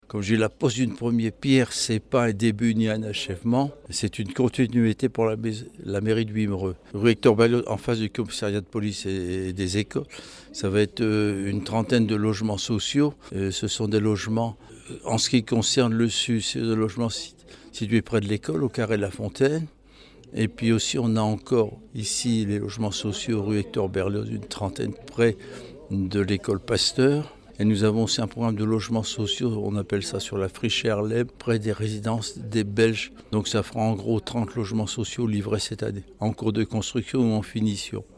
Comme je dis, la pose d'une première pierre, c'est pas un début ni un achèvement, c'est une continuité pour la mairie de Wimereux. Rue Hector Berlioz, en face du commissariat de police et des écoles, ça va être une trentaine de logements sociaux. Ce sont des logements, en ce qui concerne le sud, c'est des logements situés près de l'école, au Carré de la Fontaine. Et puis aussi, on a encore ici les logements sociaux rue Hector Berlioz, une trentaine près de l'école Pasteur. Et nous avons aussi un programme de logements sociaux, on appelle ça sur la friche Herlem, près des résidences des Belges. Donc ça fera en gros 30 logements sociaux livrés cette année, en cours de construction ou en finition.